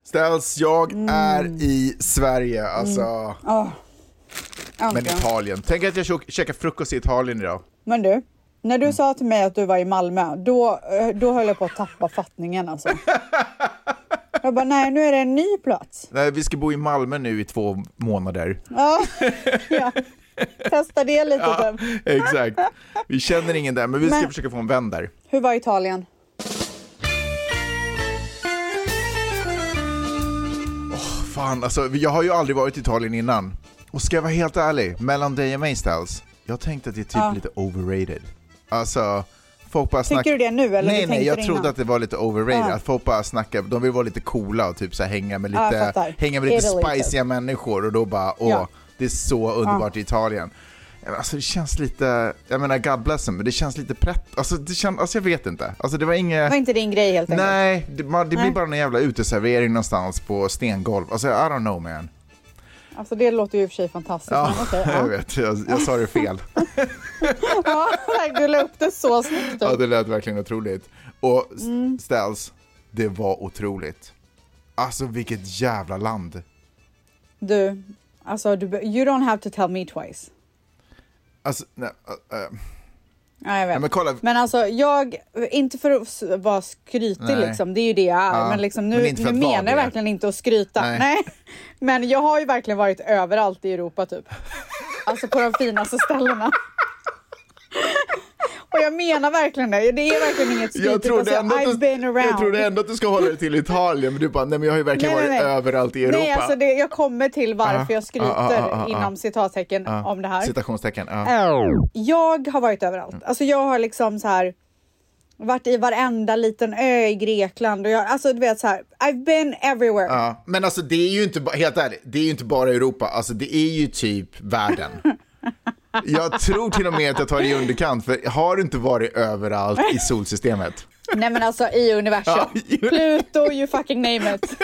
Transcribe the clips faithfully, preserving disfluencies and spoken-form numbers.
Ställs, jag mm. är i Sverige, alltså. Mm. Oh. Men Italien. Tänk att jag käkar frukost i Italien idag. Men du, när du mm. sa till mig att du var i Malmö, då, då höll jag på att tappa fattningen alltså. Jag bara, nej, nu är det en ny plats. Nej, vi ska bo i Malmö nu i två månader. Ja, ja. Testa det lite. Ja, exakt. Vi känner ingen där, men vi ska men, försöka få en vän där. Hur var Italien? Åh, fan, alltså, jag har ju aldrig varit i Italien innan. Och ska jag vara helt ärlig, mellan dig och mig, Ställs, jag tänkte att det är typ ja. lite overrated. Alltså, folk bara snackar. Tycker du det nu? Eller nej, nej, jag trodde innan? att det var lite overrated. Ja. Att folk bara snackar, de vill vara lite coola och typ så här, hänga med lite, ja, hänga med lite spiciga människor. Och då bara, åh, ja. det är så underbart ja. i Italien. Alltså det känns lite, jag menar God bless them, men det känns lite prätt. Alltså det känns, alltså jag vet inte. Alltså det var inget. Det var inte din grej helt enkelt. Nej, det, man, det blir nej. bara en jävla uteservering någonstans på stengolv. Alltså I don't know, man. Alltså det låter ju i och för sig fantastiskt. Ja, okay, ja. jag vet. Jag, jag sa det fel. Ja, du la upp det så snyggt. Ja, det lät verkligen otroligt. Och mm. Ställs, det var otroligt. Alltså vilket jävla land. Du, alltså du, you don't have to tell me twice. Alltså, nej, uh, uh. Ja, jag vet. Ja, men, kolla. Men alltså jag, inte för att vara skrytig liksom, det är ju det jag är, ja, men liksom nu, men nu menar jag verkligen inte att skryta. Nej. Nej. Men jag har ju verkligen varit överallt i Europa typ. Alltså på de finaste ställena. Och jag menar verkligen det. Det är verkligen inget skrytigt. Jag trodde ändå, alltså, att, du, jag trodde ändå att du ska hålla dig till Italien. Men du bara, nej men jag har ju verkligen nej, varit nej, nej. överallt i Europa. Nej, alltså det, jag kommer till varför jag skryter ah, ah, ah, inom citattecken ah, om det här. Citationstecken, ah. Jag har varit överallt. Alltså jag har liksom så här varit i varenda liten ö i Grekland. Och jag, alltså du vet så här, I've been everywhere. Ja, men alltså det är ju inte, helt ärligt, det är ju inte bara Europa. Alltså det är ju typ världen. Jag tror till och med att jag tar det i underkant. För har du inte varit överallt i solsystemet? Nej men alltså i universum. Ja, Pluto, you fucking name it.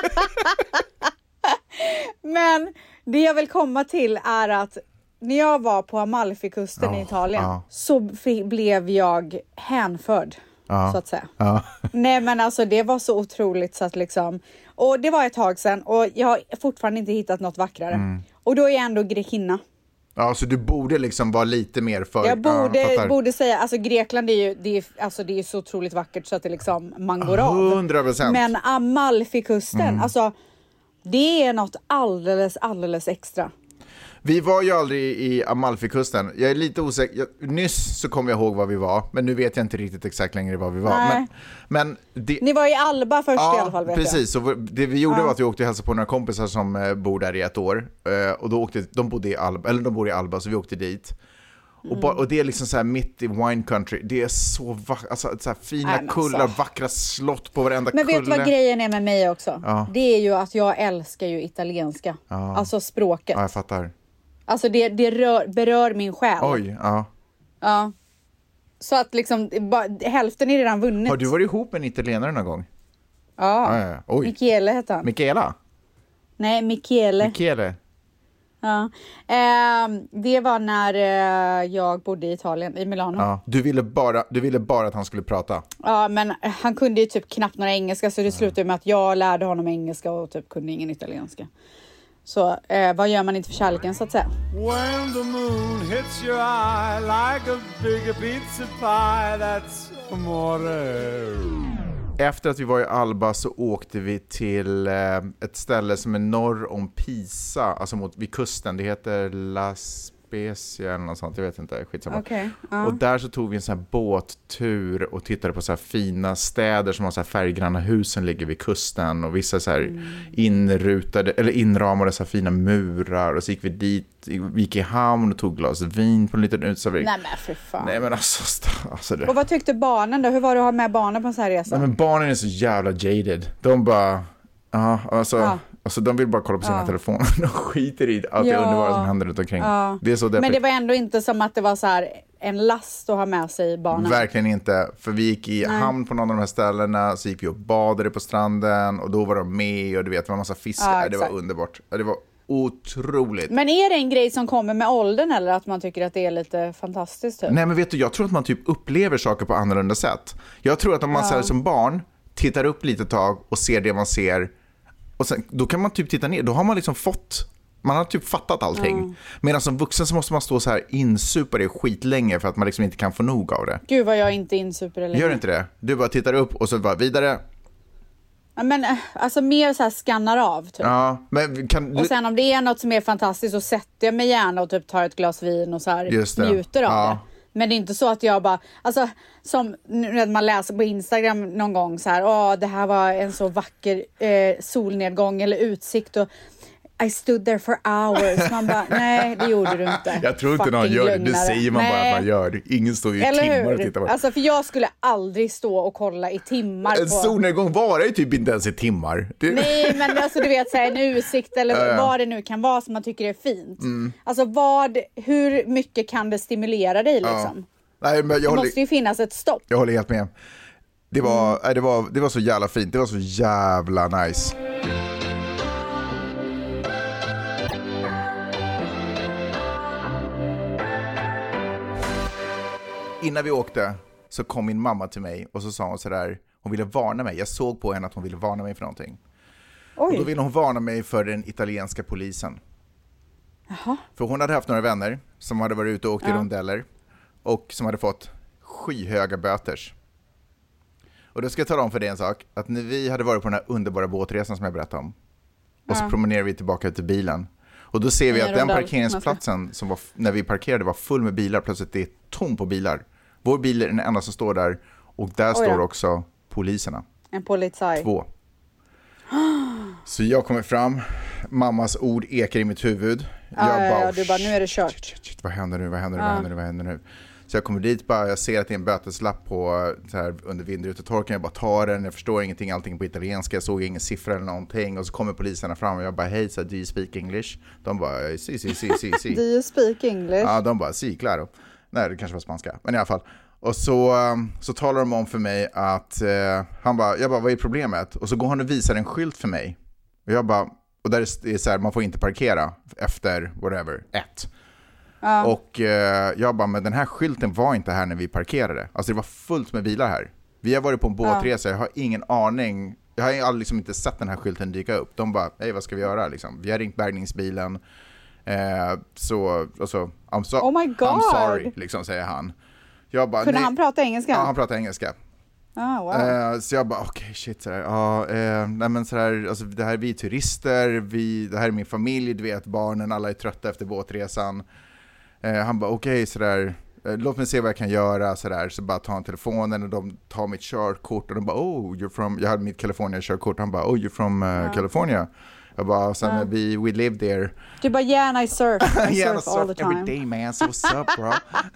Men det jag vill komma till är att när jag var på Amalfikusten oh, i Italien oh. så f- blev jag hänförd. Oh. Så att säga. Oh. Nej men alltså det var så otroligt så att liksom. Och det var ett tag sedan och jag har fortfarande inte hittat något vackrare. Mm. Och då är jag ändå grekinna. Ja, så du borde liksom vara lite mer för... Jag borde, ja, borde säga, alltså Grekland är ju det är, alltså, det är så otroligt vackert så att det liksom man går av. hundra procent. Men Amalfikusten, mm. alltså det är något alldeles, alldeles extra. Vi var ju aldrig i Amalfikusten. Jag är lite osäker. Jag, nyss så kom jag ihåg var vi var. Men nu vet jag inte riktigt exakt längre var vi var. Men, men det, ni var i Alba först ja, i alla fall vet precis. Jag. Så det vi gjorde ja. var att vi åkte och hälsade på några kompisar som eh, bor där i ett år. Eh, och då åkte, de bodde i Alba, eller de bor i Alba så vi åkte dit. Mm. Och, ba, och det är liksom så här mitt i wine country. Det är så vackert, alltså så här fina Nej, kullar, så. vackra slott på varenda kulle. Men vet du vad grejen är med mig också? Ja. Det är ju att jag älskar ju italienska. Ja. Alltså språket. Ja, jag fattar. Alltså det, det rör, berör min själ. Oj, ja. Ja. Så att liksom, ba, hälften är redan vunnit. Har du varit ihop med en italienare någon gång? Ja. ja, ja. Oj. Michele heter han. Michela? Nej, Michele. Michele. Ja. Eh, det var när eh, jag bodde i Italien, i Milano. Ja. Du, ville bara, du ville bara att han skulle prata. Ja, men han kunde ju typ knappt några engelska. Så det slutade med att jag lärde honom engelska och typ kunde ingen italienska. Så eh, vad gör man inte för kärleken så att säga? When the moon hits your eye like a big pizza pie, that's amore. Efter att vi var i Alba så åkte vi till eh, ett ställe som är norr om Pisa, alltså mot, vid kusten. Det heter La Spezia eller något sånt, jag vet inte, skitsamma. Okay, uh. Och där så tog vi en sån här båttur och tittade på så här fina städer som har så här färggranna hus som ligger vid kusten och vissa så här mm. inrutade eller inramade så här fina murar, och så gick vi dit, vi gick i hamn och tog glas vin på en liten utservering. Nej men för fan. Nej men alltså, alltså det. Och vad tyckte barnen då? Hur var det att ha med barnen på en sån här resa? Nej, men barnen är så jävla jaded. De bara ja, alltså ja. Alltså de vill bara kolla på sina ja. telefoner. De skiter i allt ja. det underbara som händer runt omkring. Ja. Det är så deppigt. Men det var ändå inte som att det var så här en last att ha med sig barnen. Verkligen inte. För vi gick i Nej. hamn på någon av de här ställena. Så gick vi och badade på stranden. Och då var de med. Och du vet, det var en massa fiskar. Ja, det var underbart. Det var otroligt. Men är det en grej som kommer med åldern? Eller att man tycker att det är lite fantastiskt? Typ? Nej men vet du, jag tror att man typ upplever saker på annorlunda sätt. Jag tror att om man ja. så här, som barn tittar upp lite tag och ser det man ser, Och sen, då kan man typ titta ner. Då har man liksom fått... Man har typ fattat allting. Mm. Medan som vuxen så måste man stå så här insuper det skitlänge för att man liksom inte kan få nog av det. Gud vad jag inte insuper det länge. Gör inte det? Du bara tittar upp och så bara vidare. Men alltså mer så här skannar av typ. Ja, men kan du... Och sen om det är något som är fantastiskt så sätter jag mig gärna och typ tar ett glas vin och så här njuter av ja. det. Men det är inte så att jag bara, alltså som när man läser på Instagram någon gång så här, åh det här var en så vacker eh, solnedgång eller utsikt och I stood there for hours. Man bara, nej det gjorde du inte. Jag tror inte någon gör det, det säger man nej. bara att man gör. Ingen står ju i Eller timmar hur? och tittar på det. Alltså för jag skulle aldrig stå och kolla i timmar. En på... solnedgång varar ju typ inte ens i timmar. Det... Nej men alltså du vet så här, en utsikt eller äh. vad det nu kan vara som man tycker är fint. Mm. Alltså vad, hur mycket kan det stimulera dig liksom? Ja. Nej, men jag det håller... måste ju finnas ett stopp. Jag håller helt med. Det var, mm. nej, det var, det var så jävla fint. Det var så jävla nice. Innan vi åkte så kom min mamma till mig och så sa hon så där, hon ville varna mig. Jag såg på henne att hon ville varna mig för någonting. Oj. Och då ville hon varna mig för den italienska polisen. Jaha. För hon hade haft några vänner som hade varit ute och åkt i ja. rondeller och som hade fått skyhöga böters. Och då ska jag tala om för dig en sak, att när vi hade varit på den här underbara båtresan som jag berättade om och så ja. promenerade vi tillbaka till bilen. Och då ser vi att den parkeringsplatsen som var, när vi parkerade var full med bilar. Plötsligt det är tom på bilar. Vår bil är den enda som står där. Och där oh, står ja. också poliserna. En polisaj. Två. Så jag kommer fram. Mammas ord ekar i mitt huvud. Ah, jag ja, bara, ja, du bara, nu är det kört. Shit, shit, shit, vad händer nu, vad händer nu, ah. vad händer nu, vad händer nu? Så jag kommer dit bara, jag ser att det är en böteslapp på, så här, under vindrutetorken. Jag bara tar den, jag förstår ingenting, allting på italienska. Jag såg ingen siffra eller någonting. Och så kommer poliserna fram och jag bara, hej, so, do you speak English? De bara, si, si, si, si, si. Do you speak English? Ja, de bara, si, claro. Nej, det kanske var spanska, men i alla fall. Och så, så talar de om för mig att, eh, han bara, jag bara, vad är problemet? Och så går han och visar en skylt för mig. Och jag bara, och där är det så här, man får inte parkera efter, whatever, ett. Uh. Och eh, jag bara, men den här skylten var inte här när vi parkerade. Alltså det var fullt med bilar här. Vi har varit på en båtresa, uh. jag har ingen aning. Jag har aldrig liksom inte sett den här skylten dyka upp. De bara, hej vad ska vi göra liksom? Vi har ringt bärgningsbilen. Eh, så, alltså, I'm, so- oh my God. I'm sorry, liksom säger han. Jag bara, kunde han prata engelska? Ja, han pratar engelska. Oh, wow. eh, så jag bara, okej, okay, shit. Sådär. Ja, eh, nej, men sådär, alltså, det här är vi turister, vi, det här är min familj, du vet, barnen, alla är trötta efter båtresan. Eh, han bara, okej, okay, sådär, eh, låt mig se vad jag kan göra, sådär. Så bara tar han telefonen och de tar mitt körkort och de bara, oh, you're from, jag hade mitt California-körkort, han bara, oh, you're from uh, yeah. California. Jag bara, sen yeah. we, we live there. Du bara, yeah, I surf, I yeah, surf all the time. Every day, man, so what's up, bro?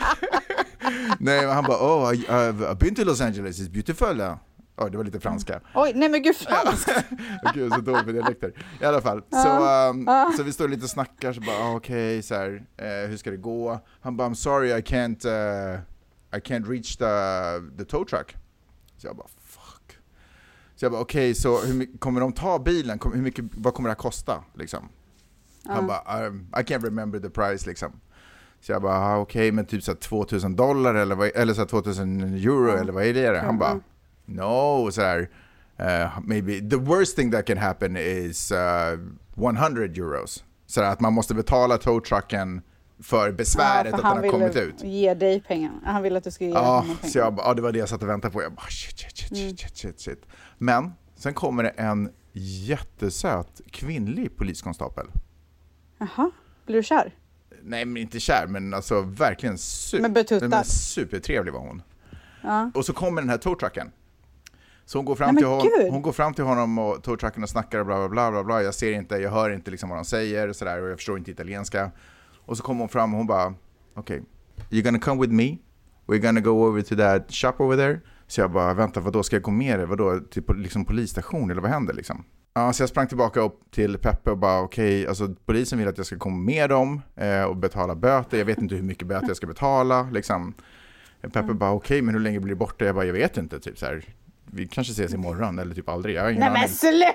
Nej, han bara, oh, I, I've, I've been to Los Angeles, it's beautiful. Ja, oh, det var lite franska. Oj, nej men gud, fransk. Gud, så dåligt med dialekter. I alla fall, uh, så, um, uh. så vi står lite och snackar, så bara, ah, okej, okay, så här, eh, hur ska det gå? Han bara, I'm sorry, I can't, uh, I can't reach the, the tow truck. Så jag bara, fuck. Så jag bara, okej, okay, så hur mycket, kommer de ta bilen? Hur mycket, vad kommer det att kosta, liksom? Uh. Han bara, um, I can't remember the price, liksom. Så jag bara, ah, okej, okay, men typ så här tvåtusen dollar eller, vad, eller så här tvåtusen euro mm. eller vad är det? Mm. Han bara, no, så här, uh, maybe the worst thing that can happen is uh, hundra euros. Så att man måste betala towtrucken för besväret ja, för att den har kommit ut. Ge dig pengar. Han ville att du skulle ge ja, honom pengar. Så jag bara, ja, det var det jag satt och väntade på. Jag bara, shit, shit, shit, mm. shit, shit, shit. Men sen kommer det en jättesöt kvinnlig poliskonstapel. Jaha, blir du kär? Nej, men inte kär, men alltså verkligen super, men men supertrevlig var hon. Ja. Och så kommer den här towtrucken. Så hon går fram, Nej, till, hon, hon går fram till honom och towtrucken och snackar och bla bla bla bla bla. Jag ser inte, jag hör inte liksom vad de säger och sådär, och jag förstår inte italienska. Och så kommer hon fram och hon bara, okej, okay, you're gonna come with me? We're gonna go over to that shop over there. Så jag bara, vänta, vad då ska jag gå med dig? Vad då? Till liksom polisstation eller vad händer liksom? Ja, så jag sprang tillbaka upp till Peppe och bara, okej, okay, alltså polisen vill att jag ska komma med dem eh, och betala böter. Jag vet inte hur mycket böter jag ska betala, liksom. Peppe mm. bara, okej, okay, men hur länge blir det borta? Jag bara, jag vet inte, typ så här. Vi kanske ses imorgon eller typ aldrig. Jag har ingen Nej, men sluta!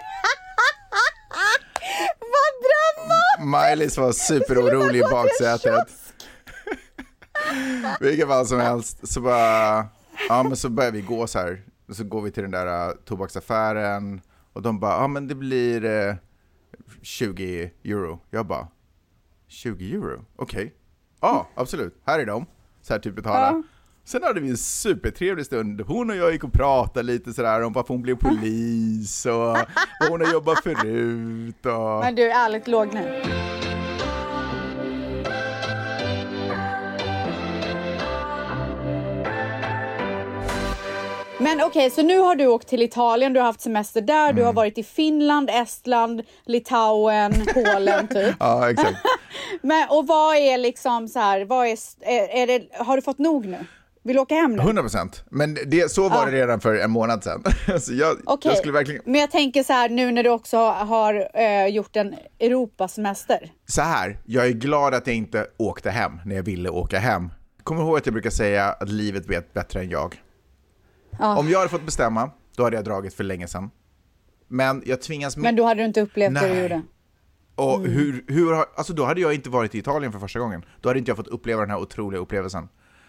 Vad drömmar! Maj-Lis var superorolig i baksätet. Vilket fall som helst. Så bara, ja, men så börjar vi gå så här. Så går vi till den där uh, tobaksaffären. Och de bara, ja, men det blir, uh, tjugo euro. Jag bara, tjugo euro? Okej. Okay. Ja, absolut. Här är de. Så här typ betala. Ja. Sen hade vi en supertrevlig stund. Hon och jag gick och pratade lite sådär om varför hon blev polis och vad hon har jobbat förut. Och... Men du är ärligt låg nu. Men okej, okay, så nu har du åkt till Italien, du har haft semester där, mm. du har varit i Finland, Estland, Litauen, Polen typ. Ja, exakt. Men, och vad är liksom så här, vad är, är, är det, har du fått nog nu? Vill du åka hem nu? hundra procent. Men det, så var ja. det redan för en månad sedan. Så jag, okay. jag skulle verkligen... Men jag tänker så här, nu när du också har äh, gjort en Europasemester. Så här, jag är glad att jag inte åkte hem när jag ville åka hem. Kommer ihåg att jag brukar säga att livet vet bättre än jag. Ja. Om jag hade fått bestämma, då hade jag dragit för länge sedan. Men jag tvingas... Men då hade du inte upplevt Nej. det du gjorde. Och mm. hur, hur har... Alltså då hade jag inte varit i Italien för första gången. Då hade inte jag fått uppleva den här otroliga upplevelsen.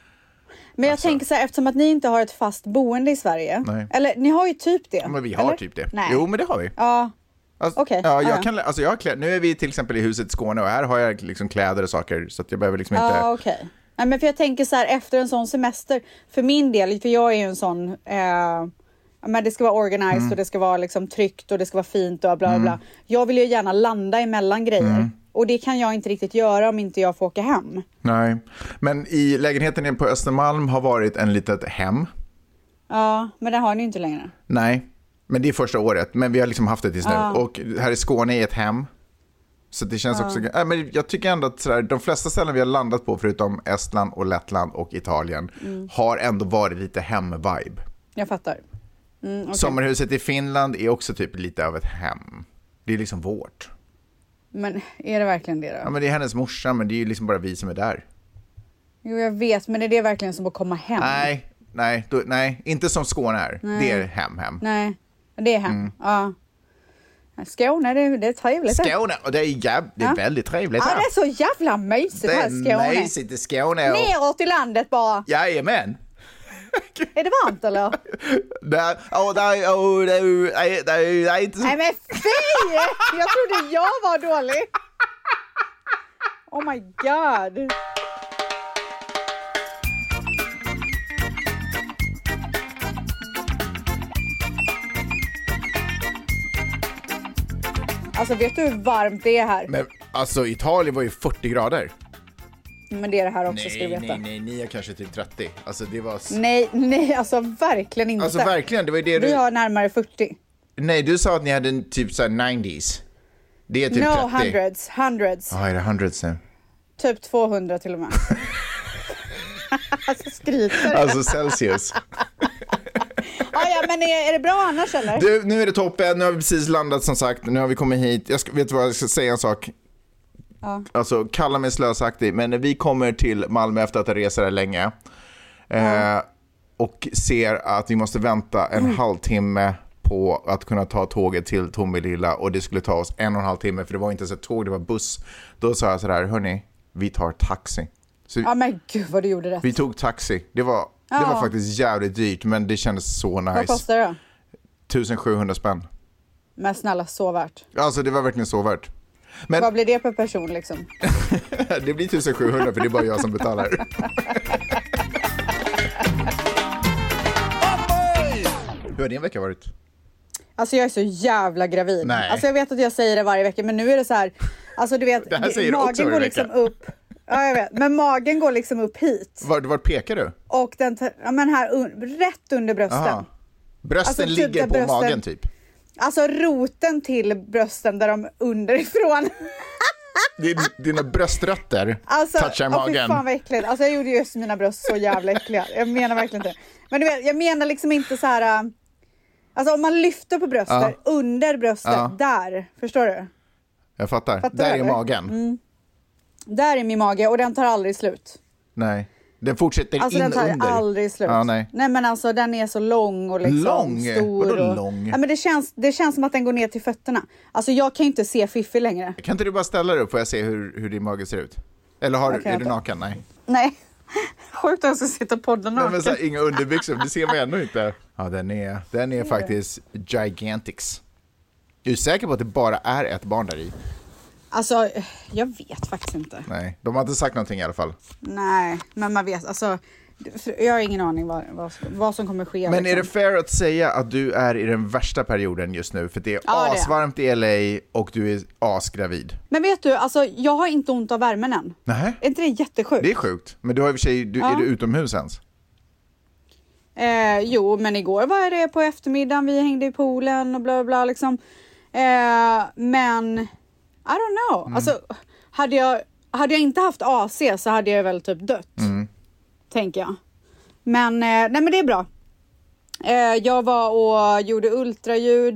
Men jag alltså. tänker så här, eftersom att ni inte har ett fast boende i Sverige. Nej. Eller ni har ju typ det. Ja, men vi har eller? typ det. Nej. Jo, men det har vi. Ja. Alltså, Okej. Okay. Ja, jag ja. kan, alltså jag har kläder. Nu är vi till exempel i huset i Skåne och här har jag liksom kläder och saker. Så att jag behöver liksom inte... Ja, okej. Okay. Nej, men för jag tänker så här, efter en sån semester, för min del, för jag är ju en sån, eh, men det ska vara organized mm. och det ska vara liksom tryggt och det ska vara fint och bla bla bla. Mm. Jag vill ju gärna landa emellan grejer. Mm. Och det kan jag inte riktigt göra om inte jag får åka hem. Nej, men i lägenheten på Östermalm har varit en litet hem. Ja, men det har ni inte längre. Nej, men det är första året. Men vi har liksom haft det tills ja. nu. Och här i Skåne är ett hem. Så det känns ja. också... Äh, men jag tycker ändå att sådär, de flesta ställen vi har landat på, förutom Estland och Lettland och Italien, mm. har ändå varit lite hem-vibe. Jag fattar. Mm, okay. Sommarhuset i Finland är också typ lite av ett hem. Det är liksom vårt. Men är det verkligen det då? Ja, men det är hennes morsa, men det är ju liksom bara vi som är där. Jo, jag vet, men är det verkligen som att komma hem? Nej, nej, då, nej inte som Skåne är. Nej. Det är hem, hem. Nej, det är hem, mm. ja. Skåne, det är, det är trevligt. Skåne, och det är, jäv, det är ja. väldigt trevligt här. Ja, det är så jävla mysigt här i Skåne. Det är mysigt i Skåne. Och... neråt i landet bara. Jajamän. Är det varmt eller? Nej, oh, nej, oh, nej, nej, nej, nej, inte så... Nej men fy! Jag trodde jag var dålig. Oh my god. Alltså vet du hur varmt det är här? Men alltså Italien var ju fyrtio grader. Men det är det här också, nej, ska du veta. Nej, nej, ni är kanske typ trettio. Alltså det var... Nej, nej, alltså verkligen inte. Alltså verkligen, det var det du... Du har närmare fyrtio. Nej, du sa att ni hade en typ såhär nittio. Det är typ no, trettio. No, hundreds, hundreds. Ja, oh, är det hundreds nu? Typ tvåhundra till och med. Alltså skryter. Alltså Celsius. Ah, ja, men är, är det bra annars eller? Du, nu är det toppen. Nu har vi precis landat som sagt. Nu har vi kommit hit. Jag ska, vet du vad, jag ska säga en sak. Ja. Alltså, kalla mig slösaktig. Men när vi kommer till Malmö efter att ha rest här länge. Ja. Eh, och ser att vi måste vänta en mm. halvtimme på att kunna ta tåget till Tomelilla. Och det skulle ta oss en och en halv timme. För det var inte så ett tåg, det var buss. Då sa jag sådär, hörni, vi tar taxi. Så ja men gud vad du gjorde rätt. Vi tog taxi. Det var... Det ja. var faktiskt jävligt dyrt, men det kändes så nice. Vad kostar det då? tusen-sjuhundra spänn. Men snälla, så värt. Alltså det var verkligen så värt. Men... Vad blir det per person liksom? Det blir tusen-sjuhundra för det är bara jag som betalar. Hur har din vecka varit? Alltså jag är så jävla gravid. Nej. Alltså jag vet att jag säger det varje vecka, men nu är det så här. Alltså du vet, det här säger magen också går varje liksom vecka. upp. Ja, jag vet. Men magen går liksom upp hit. Var, var pekar du? Och den, ja, men här un, rätt under brösten. Aha. Brösten alltså, typ ligger på brösten, magen typ? Alltså roten till brösten där de underifrån. Din, dina bröströtter alltså, touchar magen. Alltså, fan vad äckligt. Alltså jag gjorde just mina bröst så jävla äckliga. Jag menar verkligen inte. Men du vet, jag menar liksom inte så här. Alltså om man lyfter på bröstet, ja. under bröstet, ja. där. Förstår du? Jag fattar. fattar där är magen. Mm. Där är min mage och den tar aldrig slut. Nej. Den fortsätter alltså, in under. Alltså den tar under. aldrig slut. Ja, nej. nej men alltså den är så lång och liksom lång? stor. Vadå och... lång? Ja, men det känns, det känns som att den går ner till fötterna. Alltså jag kan inte se Fiffi längre. Kan inte du bara ställa dig upp för jag se hur, hur din mage ser ut? Eller har, är du naken? Nej. Nej. Sjukt att jag ska sitta på podden naken. Nej, men så här, inga underbyxor, det ser man ännu inte. Ja, den är, den är faktiskt gigantics. Är du säker på att det bara är ett barn där i? Alltså, jag vet faktiskt inte. Nej, de har inte sagt någonting i alla fall. Nej, men man vet, alltså, jag har ingen aning vad, vad, vad som kommer ske. Men liksom. är det fair att säga att du är i den värsta perioden just nu? För det är ja, asvarmt i L A och du är asgravid. Men vet du, alltså, jag har inte ont av värmen än. Nej. Är inte det jättesjukt? Det är sjukt, men du har i och för sig, du, ja. Är du utomhus ens? Eh, jo, men igår var det på eftermiddagen, vi hängde i poolen och bla bla bla liksom. Eh, men I don't know. Mm. Alltså, hade jag, hade jag inte haft A C så hade jag väl typ dött. Mm. Tänker jag. Men, eh, nej men det är bra. Eh, jag var och gjorde ultraljud.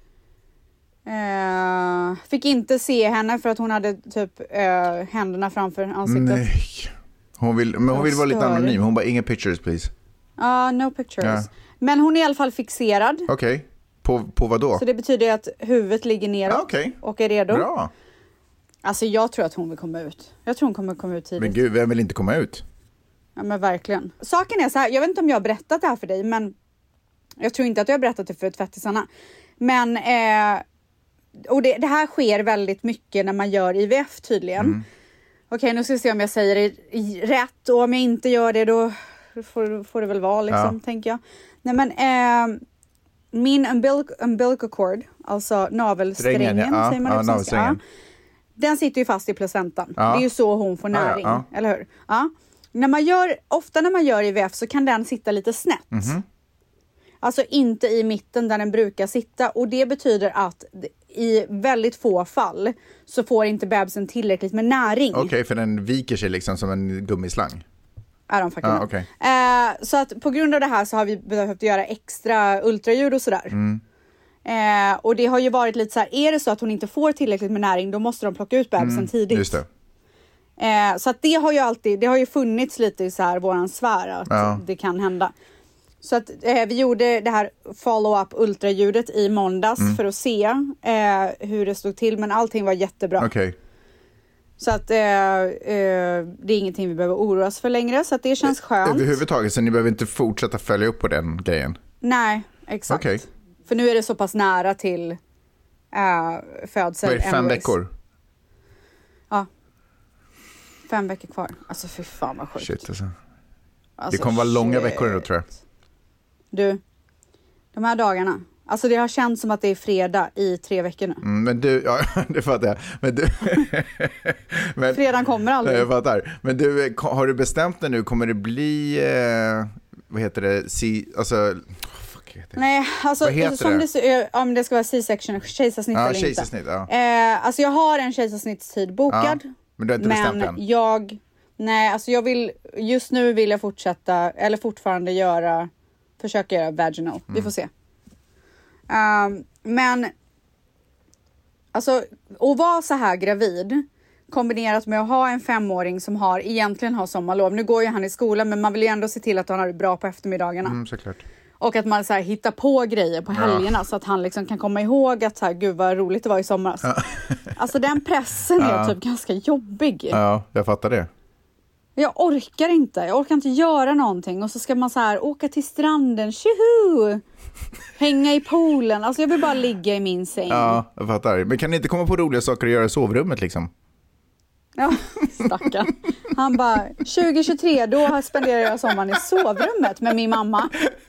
Eh, fick inte se henne för att hon hade typ eh, händerna framför ansiktet. Nej. Hon vill, men hon vill vara lite anonym. Hon bara, inga pictures please. Ja, uh, no pictures. Yeah. Men hon är i alla fall fixerad. Okej. Okay. På, på vad då? Så det betyder att huvudet ligger neråt okay. och är redo. Bra. Alltså jag tror att hon vill komma ut. Jag tror hon kommer komma ut tidigt. Men gud, vem vill inte komma ut? Ja men verkligen. Saken är så här, jag vet inte om jag har berättat det här för dig, men jag tror inte att jag har berättat det för tvättisarna. Men, eh, och det, det här sker väldigt mycket när man gör I V F tydligen. Mm. Okej, okay, nu ska vi se om jag säger det rätt, och om jag inte gör det då får, får det väl vara liksom, ja. Tänker jag. Nej men, eh, min umbilic, umbilical cord, alltså navelsträngen, ja. säger man ja, det på svenska. Ja. Den sitter ju fast i placentan. Ja. Det är ju så hon får näring, ja, ja. Eller hur? Ja. När man gör, ofta när man gör I V F så kan den sitta lite snett. Mm-hmm. Alltså inte i mitten där den brukar sitta. Och det betyder att i väldigt få fall så får inte bebisen tillräckligt med näring. Okej, okay, för den viker sig liksom som en gummislang. Är de faktiskt. Ah, okay. eh, så att på grund av det här så har vi behövt göra extra ultraljud och sådär. Mm. Eh, och det har ju varit lite så här, är det så att hon inte får tillräckligt med näring, då måste de plocka ut bebisen mm, tidigt. Just det. Eh, så att det har ju alltid, det har ju funnits lite i så här våran sfär att ja. Det kan hända. Så att eh, vi gjorde det här follow-up ultraljudet i måndags mm. för att se eh, hur det stod till, men allting var jättebra. Okej. Okay. Så att eh, eh, det är ingenting vi behöver oroa oss för längre, så att det känns skönt. Överhuvudtaget, så ni behöver inte fortsätta följa upp på den grejen? Nej, exakt. Okay. För nu är det så pass nära till äh, födsel. Vad är det, fem veckor? Ja. Fem veckor kvar. Alltså fy fan vad sjukt. Shit, alltså. Alltså, det kommer vara långa veckor då, tror jag. Du, de här dagarna. Alltså det har känts som att det är fredag i tre veckor nu. Mm, men du, ja det fattar jag. Men du, men, fredagen kommer aldrig. Jag fattar. Men du, har du bestämt det nu? Kommer det bli, eh, vad heter det, si, alltså... Nej, alltså som det? Det, ja, men det ska vara C-section, kejsarsnitt ja, eller kejsarsnitt, inte. Ja. Eh, alltså jag har en kejsarsnittstid bokad. Ja, men du har inte bestämt men än? jag, nej, alltså jag vill, just nu vill jag fortsätta, eller fortfarande göra, försöka göra vaginal. Mm. Vi får se. Um, men, alltså, att vara så här gravid, kombinerat med att ha en femåring som har, egentligen har sommarlov. Nu går ju han i skolan, men man vill ju ändå se till att han har det bra på eftermiddagarna. Mm, såklart. Och att man så här hittar på grejer på helgerna, ja. Så att han liksom kan komma ihåg att så här, gud vad roligt det var i somras. Ja. Alltså den pressen är ja. Typ ganska jobbig. Ja, jag fattar det. Jag orkar inte. Jag orkar inte göra någonting. Och så ska man så här åka till stranden. Tjoho! Hänga i poolen. Alltså jag vill bara ligga i min säng. Ja, jag fattar. Men kan ni inte komma på roliga saker att göra i sovrummet liksom? Ja, stackarn. Han bara, tjugo tjugotre, då spenderar jag sommaren i sovrummet med min mamma.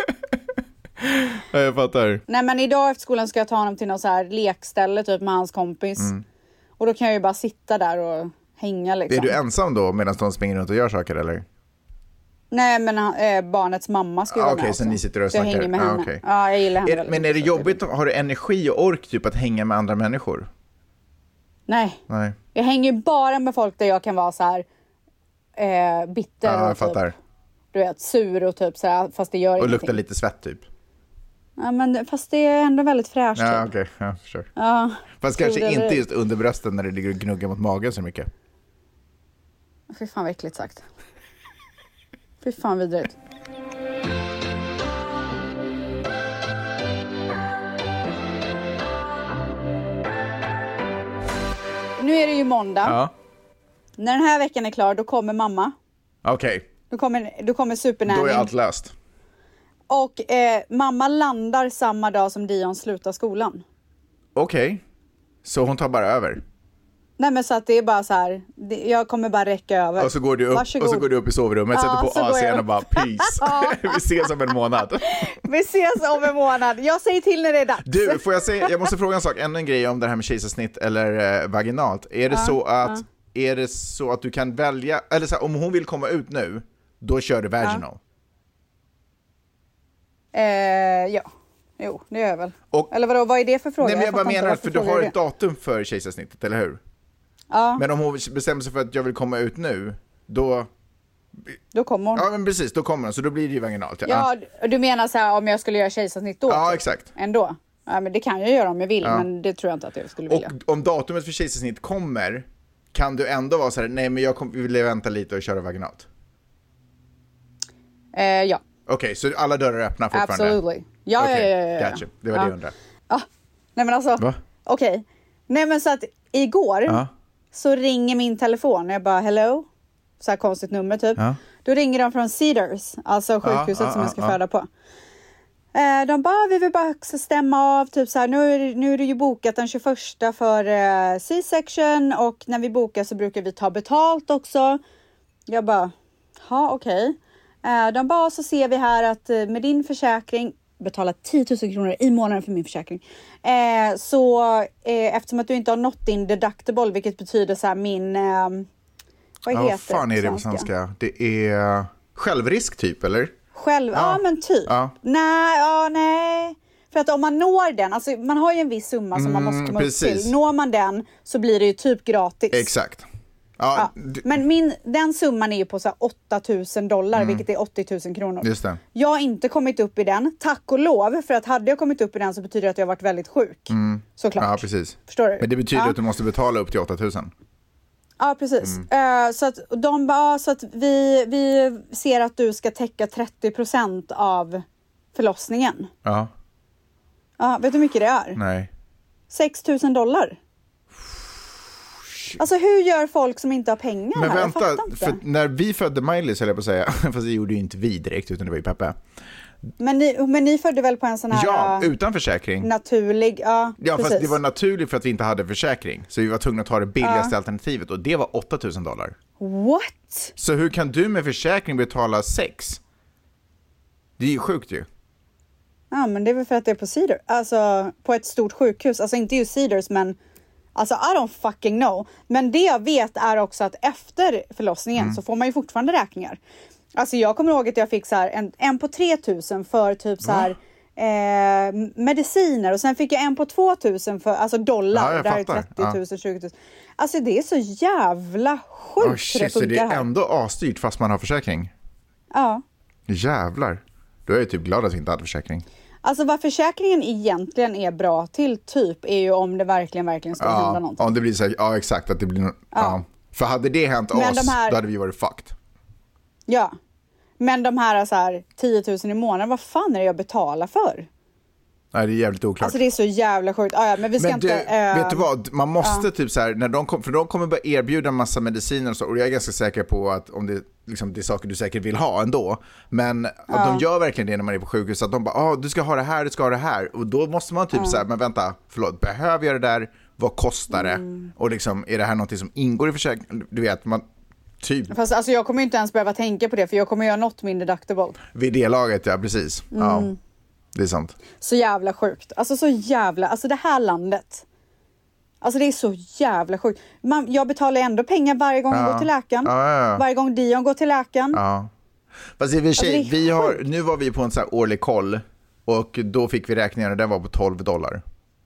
Ja, jag fattar. Nej, men idag efter skolan ska jag ta honom till något så här lekställe typ med hans kompis. Mm. Och då kan jag ju bara sitta där och hänga liksom. Är du ensam då medan de springer runt och gör saker eller? Nej, men äh, barnets mamma ska ju ah, vara okay, med så ni sitter och snackar. Så jag hänger med henne. Ah, okay. Ja, jag gillar henne. Är, men är det jobbigt? Har du energi och ork typ att hänga med andra människor? Nej. Nej. Jag hänger ju bara med folk där jag kan vara så här eh, bitter ja, och typ, du vet, sur och typ så här, fast det gör och ingenting. luktar lite svett typ. Ja, men fast det är ändå väldigt fräscht. Ja, okej. Okay. Ja, sure. Ja. Fast kanske inte just under brösten när det ligger och gnuggar mot magen så mycket. Fy fan vad äckligt sagt. Fy fan vidrigt. Nu är det ju måndag. Ja. När den här veckan är klar, då kommer mamma. Okej. Okay. Då kommer, då kommer supernärning. Då är allt löst. Och eh, mamma landar samma dag som Dion slutar skolan. Okej. Okay. Så hon tar bara över? Nej, men så att det är bara så här, det, jag kommer bara räcka över. Och så går du upp, och så går du upp i sovrummet, ja, sätter på A C:n och bara peace. Vi ses om en månad. Vi ses om en månad. Jag säger till när det är dags. Du, får jag säga, jag måste fråga en sak, ännu en grej om det här med kejsarsnitt eller eh, vaginalt. Är det ja, så att ja. är det så att du kan välja, eller så här, om hon vill komma ut nu, då kör du vaginal? Ja. Eh, ja. Jo, det gör jag väl. Och, eller vadå, vad är det för fråga? Nej, men jag, jag bara menar att för du har ett datum för kejsarsnittet, eller hur? Ja. Men om hon bestämmer sig för att jag vill komma ut nu, då... Då kommer hon. Ja, men precis, då kommer hon, så då blir det ju vaginalt. Ja, ja, du menar så här, om jag skulle göra kejsarsnitt då? Ja, exakt. Ändå? Ja, men det kan jag göra om jag vill, ja. Men det tror jag inte att jag skulle vilja. Och om datumet för kejsarsnitt kommer, kan du ändå vara så här, nej men jag kom, vill vänta lite och köra vaginalt? Eh, ja. Okej, okay, så alla dörrar är öppna fortfarande? Absolutely. Ja, okay. ja, ja, ja, ja. Gotcha. Det var ja. det jag undrade. Ah. Nej men alltså, okej. Okay. Nej men så att igår ja. så ringer min telefon. Jag bara, hello? Så här konstigt nummer typ. Ja. Då ringer de från Cedars, alltså sjukhuset ja, som ja, jag ska ja. föda på. Eh, de bara, vi vill bara stämma av typ så här, nu är, nu är det ju bokat den tjugoförsta för eh, C-section och när vi bokar så brukar vi ta betalt också. Jag bara, ja okej. Okay. De bara, så ser vi här att med din försäkring, betala tio tusen kronor i månaden för min försäkring. Eh, så eh, eftersom att du inte har nått din deductible, vilket betyder så här min, eh, vad ja, heter vad fan är det på svenska? Det är självrisk typ, eller? Själv, ja, ja men typ. Ja. Nej, ja, nej. För att om man når den, alltså man har ju en viss summa som mm, man måste komma upp till. Når man den så blir det ju typ gratis. Exakt. Ja, ja. Du... Men min, den summan är ju på så här åtta tusen dollar, mm. vilket är åttio tusen kronor. Just det. Jag har inte kommit upp i den, tack och lov. För att hade jag kommit upp i den så betyder det att jag har varit väldigt sjuk. Mm. Såklart. Ja, precis. Förstår du? Men det betyder ja. att du måste betala upp till åtta tusen. Ja, precis. Mm. Uh, så att de bara, så att vi, vi ser att du ska täcka trettio procent av förlossningen. Ja. Ja, vet du hur mycket det är? Nej. sex tusen dollar. Alltså hur gör folk som inte har pengar? Men här? vänta, för när vi födde Miley så höll jag på att säga, fast det gjorde ju inte vi direkt utan det var ju Peppe. Men ni, men ni födde väl på en sån här... Ja, utan försäkring. Naturlig, ja. Ja, precis. Fast det var naturligt för att vi inte hade försäkring. Så vi var tvungna att ta det billigaste ja. alternativet och det var åtta tusen dollar. What? Så hur kan du med försäkring betala sex? Det är ju sjukt ju. Ja, men det är väl för att det är på Cedars. Alltså på ett stort sjukhus. Alltså inte just Cedars, men... Alltså I don't fucking know. Men det jag vet är också att efter förlossningen mm. så får man ju fortfarande räkningar. Alltså jag kommer ihåg att jag fick så här en, en på tre tusen för typ så här eh, mediciner. Och sen fick jag en på två tusen för alltså dollar. Ja, det här är trettio tusen, ja. tjugo tusen. Alltså det är så jävla sjukt. Oh, shit, det så det är här. Ändå avstyrt fast man har försäkring? Ja. Jävlar. Då är jag typ glad att vi inte hade försäkring. Alltså vad försäkringen egentligen är bra till typ är ju om det verkligen verkligen ska ja, hända någonting. Om det blir så här, ja exakt att det blir no- ja. ja. För hade det hänt men oss de här, då hade vi varit fucked. Ja. Men de här så här tio tusen i månaden, vad fan är det jag betalar för? Nej, det är jävligt oklart. Alltså det är så jävla sjukt. Ah, ja, men vi ska men inte... Du, äh, vet du vad? Man måste ja. typ så här, när de kom, för de kommer bara erbjuda en massa mediciner och så, och jag är ganska säker på att om det, liksom, det är saker du säkert vill ha ändå, men att ja. de gör verkligen det när man är på sjukhus, att de bara, ah, du ska ha det här, du ska ha det här, och då måste man typ ja. så här, men vänta, förlåt, behöver jag det där? Vad kostar det? Mm. Och liksom, är det här något som ingår i försäkringen? Du vet, man... Typ. Fast alltså jag kommer inte ens behöva tänka på det, för jag kommer göra något min deductible. Vid det laget, ja precis. Mm. Ja, det är sant. Så jävla sjukt. Alltså så jävla, alltså det här landet. Alltså det är så jävla sjukt. Man, jag betalar ändå pengar varje gång ja. jag går till läkaren. Ja, ja, ja. Varje gång Dion går till läkaren. Ja. Fast i och för sig, alltså vi har, nu var vi på en så här årlig koll och då fick vi räkningar och den var på tolv dollar.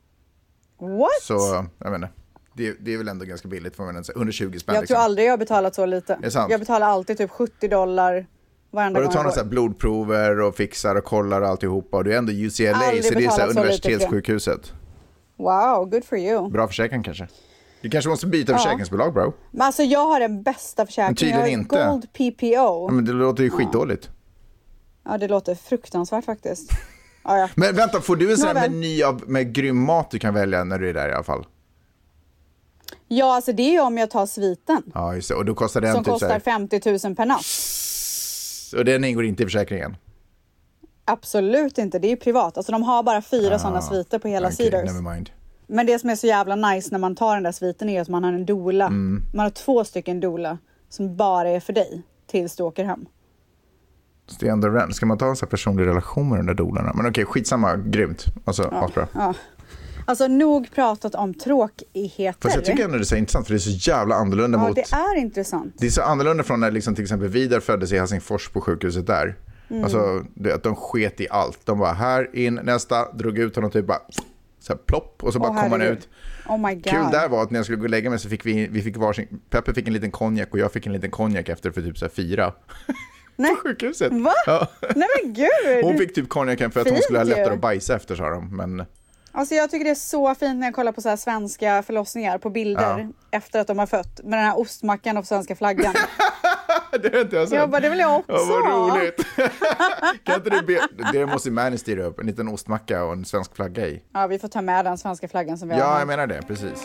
What? Så, jag menar. Det, det är väl ändå ganska billigt för man under tjugo spänn. Jag liksom. tror aldrig jag har betalat så lite. Jag betalar alltid typ sjuttio dollar varenda gång. Och du tar några så här blodprover och fixar och kollar och alltihopa. Och du är ändå U C L A, aldrig så det är så här universitetssjukhuset. Wow, good for you. Bra försäkring kanske. Du kanske måste byta ja. försäkringsbolag, bro. Men alltså jag har den bästa försäkringen. Tydligen jag har inte. Gold P P O. Ja, men det låter ju skitdåligt. Ja, det låter fruktansvärt faktiskt. Ja, ja. Men vänta, får du en sån här meny av, med grym mat du kan välja när du är där i alla fall? Ja, alltså det är ju om jag tar sviten. Ja, just det. Och då kostar den som typ kostar femtio tusen per natt. Och den ingår inte i försäkringen? Absolut inte, det är ju privat. Alltså de har bara fyra ah, sådana sviter på hela okay, Cedars. Never mind. Men det som är så jävla nice när man tar den där sviten är att man har en doula. Mm. Man har två stycken doula som bara är för dig tills du åker hem. Det är ändå, ska man ta en sån här personlig relation med den där doularna? Men okej, skitsamma, grymt. Alltså, ja, bra. Ja. Alltså nog pratat om tråkigheter. Fast jag tycker ändå det är så intressant för det är så jävla annorlunda ja, mot... Ja, det är intressant. Det är så annorlunda från när liksom, till exempel Vidar föddes i Helsingfors på sjukhuset där. Mm. Alltså, det, att de sket i allt. De var här in, nästa, drog ut honom typ bara så här plopp och så bara oh, kom han ut. Oh my God. Kul där var att när jag skulle gå och lägga mig så fick vi, vi fick varsin... Peppe fick en liten konjak och jag fick en liten konjak efter för typ så här fyra. Nej. På sjukhuset. Va? Ja. Nej men gud. Hon fick typ konjaken för att fint hon skulle ha lättare ju. att bajsa efter, sa de. Men... Alltså jag tycker det är så fint när jag kollar på så här svenska förlossningar på bilder ja. Efter att de har fött. Med den här ostmackan och svenska flaggan. Det är inte jag sett. Jag bara, det vill jag också. Ja, vad roligt. Kan inte det, be... det måste Manny styra upp. En liten ostmacka och en svensk flagga i. Ja, vi får ta med den svenska flaggan som vi ja, har. Ja, jag menar det, precis.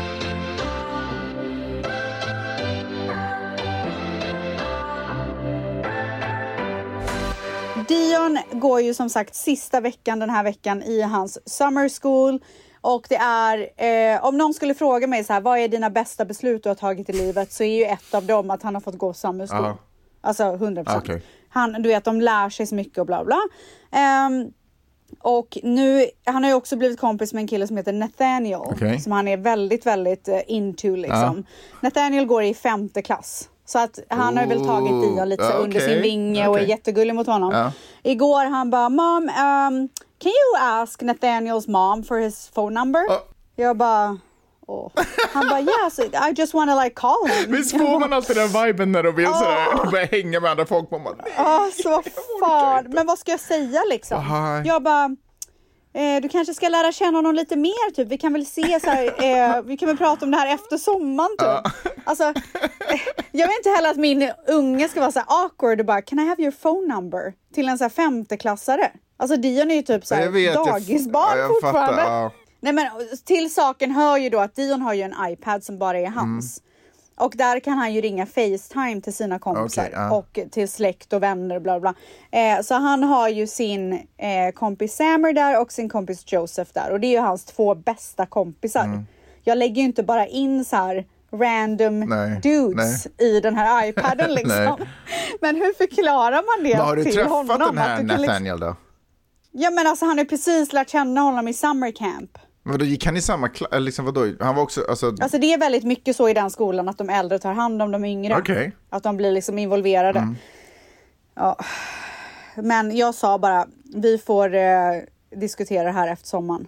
Dion går ju som sagt sista veckan den här veckan i hans summer school. Och det är, eh, om någon skulle fråga mig så här, vad är dina bästa beslut du har tagit i livet? Så är ju ett av dem att han har fått gå summer school. Uh-huh. Alltså hundra procent. Okay. Han, du vet, de lär sig så mycket och bla bla. Um, och nu, han har ju också blivit kompis med en kille som heter Nathaniel. Okay. Som han är väldigt, väldigt uh, into liksom. Uh. Nathaniel går i femte klass. Så att han har väl tagit Dion lite så okay. under sin vinge och okay. är jättegullig mot honom. Uh. Igår han bara, Mom, um, can you ask Nathaniels mom for his phone number? Uh. Jag bara, åh. Han bara, yes, I just want to like call him. Visst får man alltid den viben när de vill oh. sådär och börja hänga med andra folk på man. Ja, oh, så fan. Men vad ska jag säga liksom? Uh. Jag bara... Eh, du kanske ska lära känna honom lite mer typ. Vi kan väl se så här, eh, vi kan väl prata om det här efter sommaren typ. Uh. Alltså, eh, jag vill inte heller att min unge ska vara så här awkward och bara, can I have your phone number? Till en så här femteklassare. Alltså Dion är ju typ så här dagisbarn jag, jag fortfarande. Fattar, uh. Nej men till saken hör ju då att Dion har ju en iPad som bara är hans. Mm. Och där kan han ju ringa FaceTime till sina kompisar okay, uh. och till släkt och vänner och bla bla. Eh, så han har ju sin eh, kompis Samer där och sin kompis Joseph där. Och det är ju hans två bästa kompisar. Mm. Jag lägger ju inte bara in så här random nej, dudes nej. i den här iPaden liksom. Men hur förklarar man det till honom? Har du träffat den här Nathaniel då? Ja men alltså han har precis lärt känna honom i summer camp. Men då gick han i samma klass, liksom vadå? Han var också, alltså... alltså det är väldigt mycket så i den skolan att de äldre tar hand om de yngre. Okay. Att de blir liksom involverade. Mm. Ja. Men jag sa bara, vi får eh, diskutera det här efter sommaren.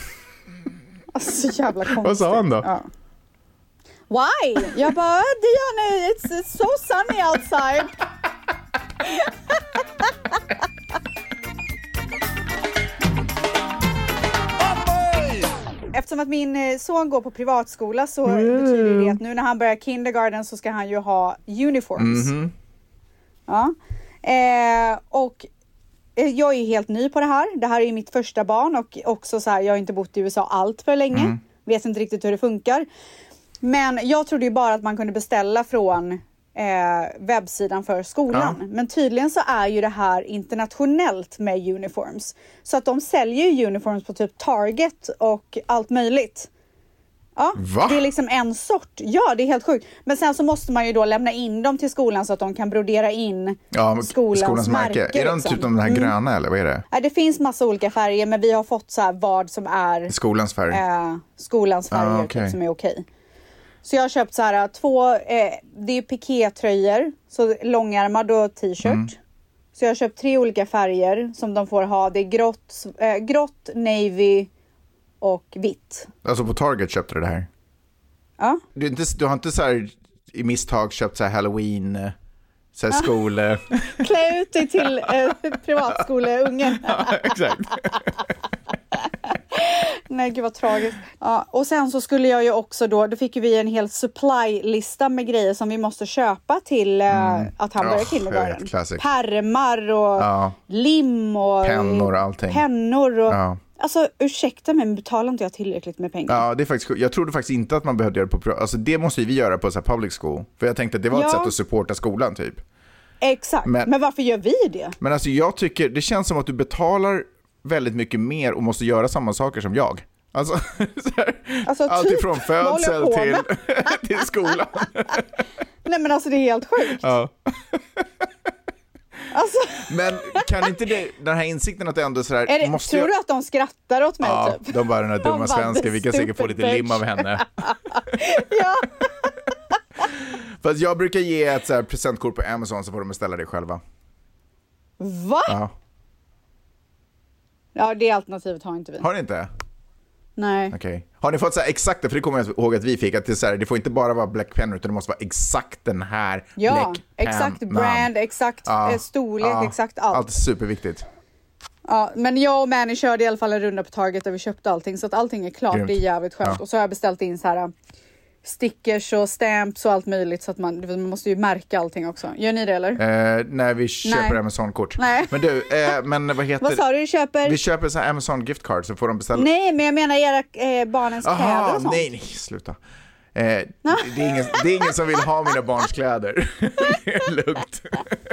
Alltså jävla konstigt. Vad sa han då? Ja. Why? Jag bara, Dion, it's, it's so sunny outside. Eftersom att min son går på privatskola så mm. betyder det att nu när han börjar kindergarten så ska han ju ha uniforms. Mm-hmm. Ja. Eh, och jag är helt ny på det här. Det här är ju mitt första barn och också så här, jag har inte bott i U S A allt för länge. Mm. Vet inte riktigt hur det funkar. Men jag trodde ju bara att man kunde beställa från eh, webbsidan för skolan. Ja. Men tydligen så är ju det här internationellt med uniforms. Så att de säljer ju uniforms på typ Target och allt möjligt. Ja, va? Det är liksom en sort. Ja, det är helt sjukt. Men sen så måste man ju då lämna in dem till skolan så att de kan brodera in ja, skolans, skolans märke. märke. Är de liksom. typ de här gröna mm. eller vad är det? Ja, det finns massa olika färger men vi har fått så här vad som är skolans färg. Eh, skolans färger ah, okay. typ, som är okej. Så jag har köpt så här två, eh, det är pikétröjor, så långärmad och t-shirt. Mm. Så jag har köpt tre olika färger som de får ha. Det är grått, eh, grått, navy och vitt. Alltså på Target köpte du det här? Ja. Du, inte, du har inte så här i misstag köpt så här Halloween, så här skole... Klä ut dig till eh, privatskoleungen. Ja, exakt. Nej, gud vad tragiskt. Ja, och sen så skulle jag ju också då, då fick ju vi en hel supply-lista med grejer som vi måste köpa till mm. uh, att han börjar oh, kindergarten. Pärmar och ja. lim och pennor och allting. Pennor och... Ja. Alltså, ursäkta mig, men betalar inte jag tillräckligt med pengar? Ja, det är faktiskt, jag trodde faktiskt inte att man behövde göra det på... Alltså, det måste ju vi göra på så här public school. För jag tänkte att det var ett ja. sätt att supporta skolan, typ. Exakt, men, men varför gör vi det? Men alltså, jag tycker, det känns som att du betalar väldigt mycket mer och måste göra samma saker som jag. Alltså, här, alltså allt typ, ifrån födsel till, till skolan. Nej men alltså det är helt sjukt. Ja. Alltså. Men kan inte det, den här insikten att det ändå sådär... Är det, måste tror jag... du att de skrattar åt mig ja, typ? De bara den här dumma svensken, vi kan säkert få lite lim av henne. Ja. Fast jag brukar ge ett så här presentkort på Amazon så får de beställa det själva. Va? Ja. Ja, det alternativet har inte vi. Har ni inte? Nej. Okej. Okay. Har ni fått så här exakta, för det kommer jag ihåg att vi fick, att det, så här, det får inte bara vara Black Pen utan det måste vara exakt den här ja, Black Pen. Exakt brand, exakt ja, storlek, ja, exakt allt. Allt är superviktigt. Ja, men jag och Manny körde i alla fall en runda på Target där vi köpte allting, så att allting är klart. Grymt. Det är jävligt skönt. Ja. Och så har jag beställt in så här stickers och stamps och allt möjligt, så att man, man måste ju märka allting också. Gör ni det eller? Eh, när vi köper Amazon-kort. Nej. Men du, eh, men vad heter vad sa du, du köper? Vi köper så här Amazon gift card så får de beställa. Nej, men jag menar era eh, barnens Aha, kläder och sånt. Nej, nej, sluta. Eh, det, är ingen, det är ingen som vill ha mina barns kläder. Det är lugnt.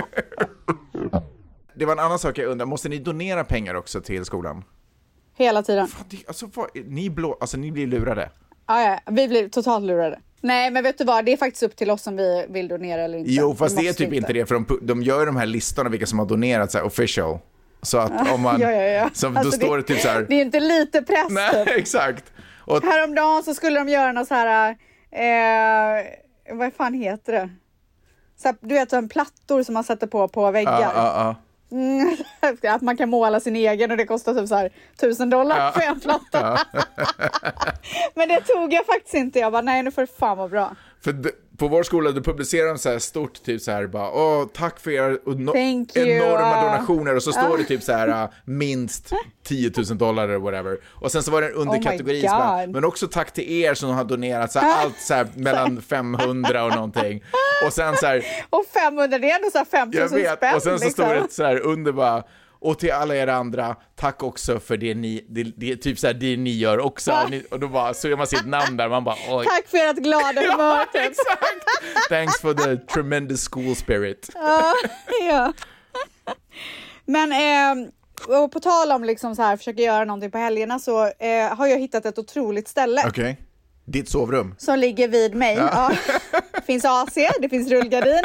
Det var en annan sak jag undrar. Måste ni donera pengar också till skolan? Hela tiden. Fan, det, alltså, vad, ni, blå, alltså, ni blir lurade. Ja, ja, vi blir totalt lurade. Nej, men vet du vad? Det är faktiskt upp till oss om vi vill donera eller inte. Jo, fast det är typ inte. inte det. För de, de gör de här listorna vilka som har donerat så här, official. Så att om man... ja, ja, ja. Så, alltså då det, står det typ så här... Det är inte lite press. Nej, typ. exakt. Och... Häromdagen så skulle de göra något så här... Eh, vad fan heter det? Så här, du vet, en plattor som man sätter på på väggar. Ja, ja, ja. Mm, att man kan måla sin egen och det kostar typ så här tusen dollar ja. för en platta. Ja. Men det tog jag faktiskt inte. Jag bara, nej, nu får det fan vara bra. För d- på vår skola då publicerar de så här stort typ så här bara, åh, tack för era no- enorma donationer, och så står det typ så här uh, minst tio tusen dollar eller whatever. Och sen så var det en underkategori oh bara, men också tack till er som har donerat så här, allt så här mellan femhundra och någonting. Och sen så här, och femhundra, det är ändå så här fem tusen spänn. Och sen så liksom. står det så här under bara, och till alla er andra, tack också för det ni, det, det, typ så här, det ni gör också. Ja. Ni, och då bara, så gör man sitt namn där, man bara, oj. Tack för ert glada humör. Ja, exakt. Thanks for the tremendous school spirit. Ja, ja. Men, eh, och på tal om liksom så här, försöka göra någonting på helgerna, så eh, har jag hittat ett otroligt ställe. Okej. Okay. Ditt sovrum. Som ligger vid mig. Ja. Ja. Det finns A C, det finns rullgardin.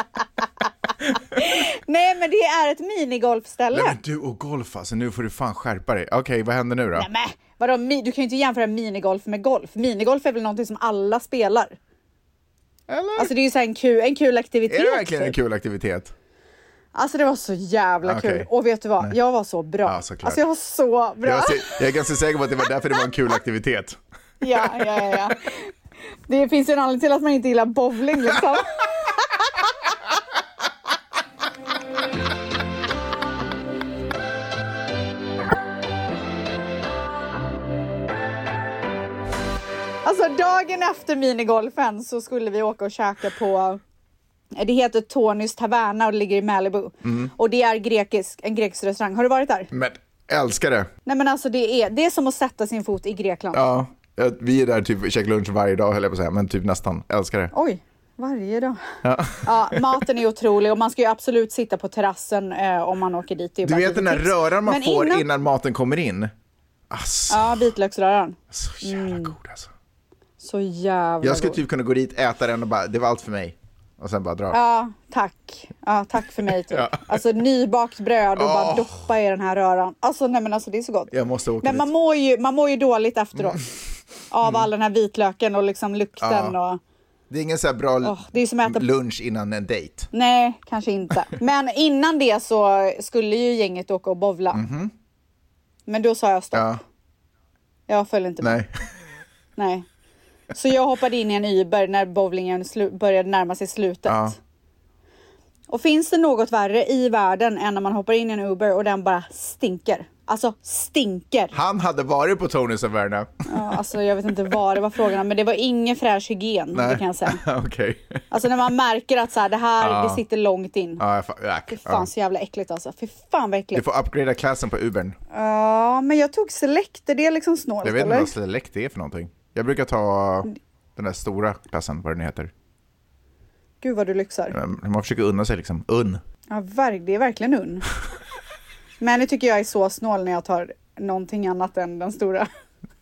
Nej, men det är ett minigolfställe. Nej, men du och golf, alltså nu får du fan skärpa dig. Okej, okay, vad händer nu då? Nej, men vadå, du kan ju inte jämföra minigolf med golf. Minigolf är väl någonting som alla spelar. Eller? Alltså det är ju så här en kul, en kul aktivitet. Är det verkligen en kul aktivitet? Alltså det var så jävla okay. kul. Och vet du vad? Nej. Jag var så bra. Ja, alltså jag var så bra. Jag, jag är ganska säker på att det var därför det var en kul aktivitet. Ja, ja, ja, ja. Det finns ju en anledning till att man inte gillar bowling liksom. Alltså dagen efter minigolfen så skulle vi åka och käka på, det heter Tonys Taverna och det ligger i Malibu. Mm. Och det är grekisk, en grekisk restaurang. Har du varit där? Men älskar det. Nej men alltså det är, det är som att sätta sin fot i Grekland. Ja, vi är där typ käkar lunch varje dag höll jag på att säga, men typ nästan, älskar det. Oj, varje dag. Ja. Ja, maten är otrolig och man ska ju absolut sitta på terrassen eh, om man åker dit. Du vet den där röran man men får innan... innan maten kommer in? Asså. Ja, vitlöksröran. Så jävla mm. god alltså. Så jävla Jag skulle god. typ kunna gå dit, äta den och bara, det var allt för mig. Och sen bara dra. Ja, tack. Ja, tack för mig typ. Ja. Alltså nybakt bröd och oh. bara doppa i den här röran. Alltså nej men alltså det är så gott. Jag måste åka men dit. man mår ju, man mår ju dåligt efteråt. Mm. Av all den här vitlöken och liksom lukten ja. och... Det är ingen så här bra oh, det är som äta... lunch innan en dejt. Nej, kanske inte. Men innan det så skulle ju gänget åka och bowla. Mm-hmm. Men då sa jag stopp. Ja. Jag följde inte med. Nej. Nej. Så jag hoppade in i en Uber när bowlingen slu- började närma sig slutet. Ja. Och finns det något värre i världen än när man hoppar in i en Uber och den bara stinker? Alltså stinker. Han hade varit på Tonys Taverna. Ja, alltså jag vet inte vad det var frågan om, men det var ingen fräsch hygien. Nej. Det kan jag säga. Okay. Alltså när man märker att så här, det här ja. det sitter långt in. Ja, fa- ja. Fy fan ja. så jävla äckligt alltså. Fy fan vad äckligt. Du får upgrada klassen på Ubern. Ja, men jag tog Select. Är det liksom snålt? Jag vet inte eller? vad Select är för någonting. Jag brukar ta den där stora klassen, vad den heter. Gud vad du lyxar. Man försöker unna sig liksom. Unn. Ja, det är verkligen unn. Men nu tycker jag är så snål när jag tar någonting annat än den stora.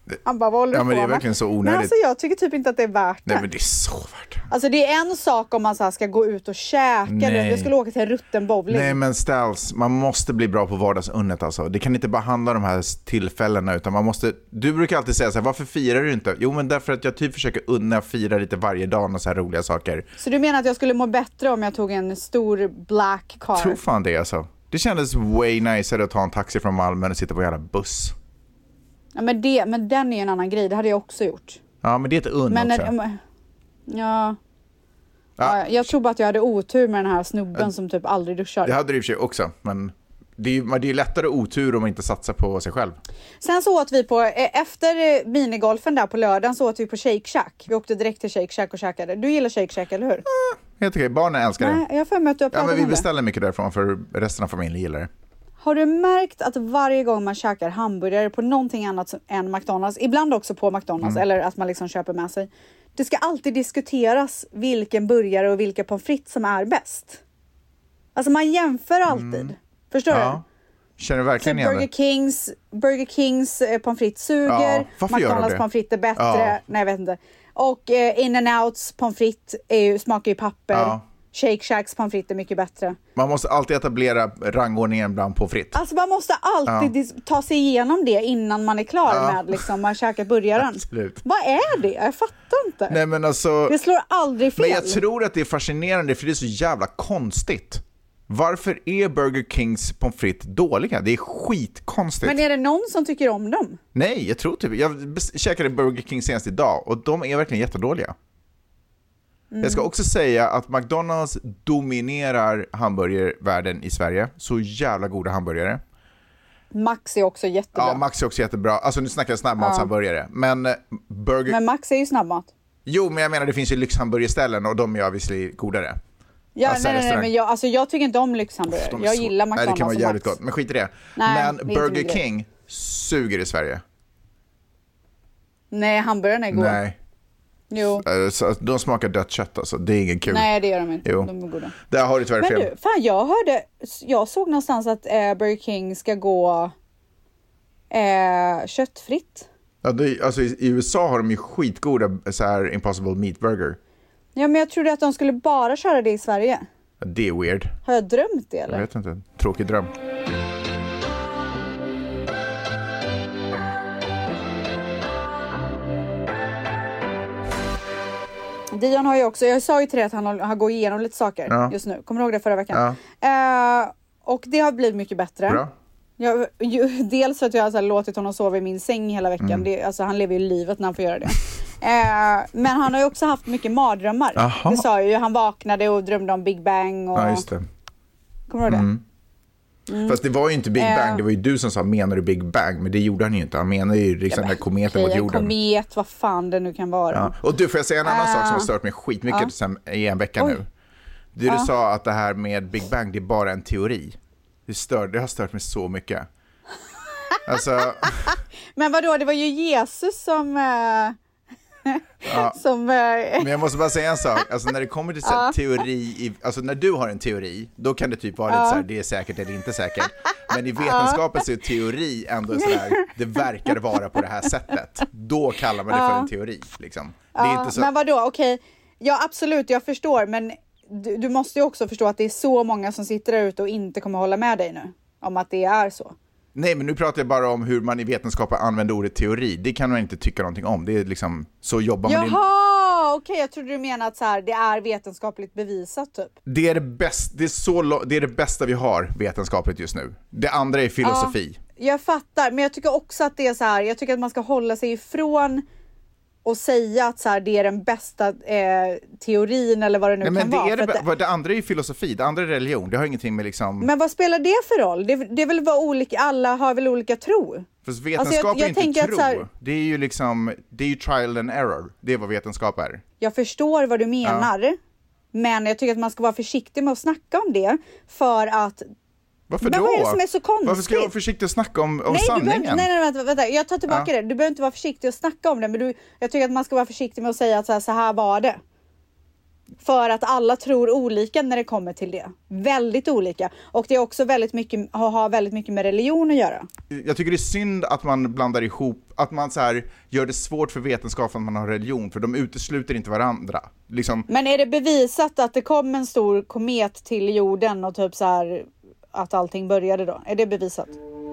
Han bara, vad håller du ja, men på det är verkligen så onödigt. Men alltså jag tycker typ inte att det är värt det. Nej, men det är så värt det. Alltså det är en sak om man så här ska gå ut och käka. Nej. Jag skulle åka till rutten bowling. Nej, men Ställs, man måste bli bra på vardagsunnet alltså. Det kan inte bara handla om de här tillfällena, utan man måste... Du brukar alltid säga så här, varför firar du inte? Jo, men därför att jag typ försöker unna fira lite varje dag och så här roliga saker. Så du menar att jag skulle må bättre om jag tog en stor black car? Tror fan det alltså. Det kändes way nicer att ta en taxi från Malmö och sitta på en jävla buss. Ja, men, det, men den är en annan grej, det hade jag också gjort. Ja, men det är ett unn men, också. När, ja. Ja. ja. Jag tror bara att jag hade otur med den här snubben ja. som typ aldrig duschar. Det hade du i och för sig också, men det är, det är lättare otur om man inte satsar på sig själv. Sen så åt vi på, efter minigolfen där på lördagen så åt vi på Shake Shack. Vi åkte direkt till Shake Shack och käkade. Du gillar Shake Shack, eller hur? Ja, helt okej. Barnen älskar det. Nej, jag får med att du har pratat ja, men vi om beställer det. mycket därifrån för resten av familjen gillar det. Har du märkt att varje gång man käkar hamburgare på någonting annat än McDonald's, ibland också på McDonald's, mm. eller att man liksom köper med sig, det ska alltid diskuteras vilken burgare och vilka pommes frites som är bäst. Alltså man jämför alltid. Mm. Förstår ja. du? Känner du verkligen igen Burger Kings, Burger Kings eh, pommes frites suger, ja. McDonald's pommes frites är bättre, ja. nej jag vet inte. Och eh, In-N-Outs pommes frites är ju, smakar ju papper. Ja. Shake Shacks pommes frites är mycket bättre. Man måste alltid etablera rangordningen bland pommes frites. Alltså man måste alltid ja. ta sig igenom det innan man är klar ja. med liksom man käkar burgaren. Absolut. Vad är det? Jag fattar inte. Nej, men alltså, det slår aldrig fel. Men jag tror att det är fascinerande för det är så jävla konstigt. Varför är Burger Kings pommes frites dåliga? Det är skitkonstigt. Men är det någon som tycker om dem? Nej, jag tror typ. Jag käkade Burger King senast idag och de är verkligen jättedåliga. Mm. Jag ska också säga att McDonald's dominerar hamburgervärlden i Sverige. Så jävla goda hamburgare. Max är också jättebra. Ja, Max är också jättebra. Alltså nu snackar jag snabbmatshamburgare. Ja. Men burger... Men Max är ju snabbmat. Jo, men jag menar det finns ju lyxhamburgerställen och de är visserligen godare. Ja, alltså, nej, nej, men jag, alltså, jag tycker inte om lyxhamburgare. Jag så... gillar McDonald's. Nej, det kan vara jävligt Max. gott. Men skit i det. Nej, men Burger King suger i Sverige. Nej, hamburgarna är goda. Nej. Jo. Så de smakar dött kött alltså. Det är ingen kul. Nej, det gör de inte. Jo. De är goda. Där har du tyvärr fel. Men du, fan jag hörde, jag såg någonstans att eh, Burger King ska gå eh, köttfritt. Ja, det, alltså i, i U S A har de ju skitgoda så här Impossible Meat Burger. Ja, men jag trodde att de skulle bara köra det i Sverige. Ja, det är weird. Har jag drömt det eller? Jag vet inte. Tråkig dröm. Dion har ju också, jag sa ju till dig att han har, har gått igenom lite saker ja. just nu. Kommer du ihåg det förra veckan? Ja. Uh, och det har blivit mycket bättre. Bra. Jag, ju, dels för att jag har så här, låtit honom sova i min säng hela veckan. Mm. Det, alltså, han lever ju livet när han får göra det. uh, men han har ju också haft mycket mardrömmar. Aha. Det sa ju, han vaknade och drömde om Big Bang. Och... Ja, just det. Kommer du ihåg det? Mm. Mm. Fast det var ju inte Big Bang, uh, det var ju du som sa menar du Big Bang, men det gjorde han ju inte. Han menar ju liksom ja, den kometen okay, mot jorden. Komet, vad fan det nu kan vara. Ja. Och du, får jag säga en annan uh, sak som har stört mig skitmycket uh. sen, i en vecka Oj. nu. Du, uh. du sa att det här med Big Bang, det är bara en teori. Det, stör, det har stört mig så mycket. Alltså... Men vadå, det var ju Jesus som... Uh... Ja. Som, uh... Men jag måste bara säga en sak. Alltså när det kommer till så här, uh. teori i, alltså när du har en teori, då kan det typ vara uh. lite så här, det är säkert eller inte säkert. Men i vetenskapen så är teori ändå så här, det verkar vara på det här sättet. Då kallar man det uh. för en teori liksom. Det är uh. inte så... Men vadå, okej. Okay. Ja, absolut, jag förstår, men du, du måste ju också förstå att det är så många som sitter där ute och inte kommer hålla med dig nu om att det är så. Nej, men nu pratar jag bara om hur man i vetenskapen använder ordet teori. Det kan man inte tycka någonting om. Det är liksom, så jobbar man. Jaha, okej, okay, jag trodde du menade att så här, det är vetenskapligt bevisat typ. Det är det, bäst, det, är så, det är det bästa vi har vetenskapligt just nu. Det andra är filosofi. Ja, jag fattar, men jag tycker också att det är så här, jag tycker att man ska hålla sig ifrån och säga att så här, det är den bästa eh, teorin eller vad det nu Nej, kan men det vara. Är det, det, det andra är ju filosofi, det andra är religion. Det har ingenting med liksom... Men vad spelar det för roll? Det, det är väl vad olika, alla har väl olika tro. För vetenskap alltså jag, jag är inte tro. Här, det är ju liksom, det är ju trial and error. Det är vad vetenskap är. Jag förstår vad du menar. Ja. Men jag tycker att man ska vara försiktig med att snacka om det. För att... Varför men då? Vad är det som är så konstigt? Varför ska jag vara försiktig att snacka om, om nej, sanningen? Behöver, nej, nej, vänta, vänta. Jag tar tillbaka ja. det. Du behöver inte vara försiktig att snacka om det. Men du, jag tycker att man ska vara försiktig med att säga att så här, så här var det. För att alla tror olika när det kommer till det. Väldigt olika. Och det är också väldigt mycket, har väldigt mycket med religion att göra. Jag tycker det är synd att man blandar ihop, att man så här gör det svårt för vetenskapen att man har religion, för de utesluter inte varandra. Liksom. Men är det bevisat att det kom en stor komet till jorden och typ så här att allting började då? Är det bevisat?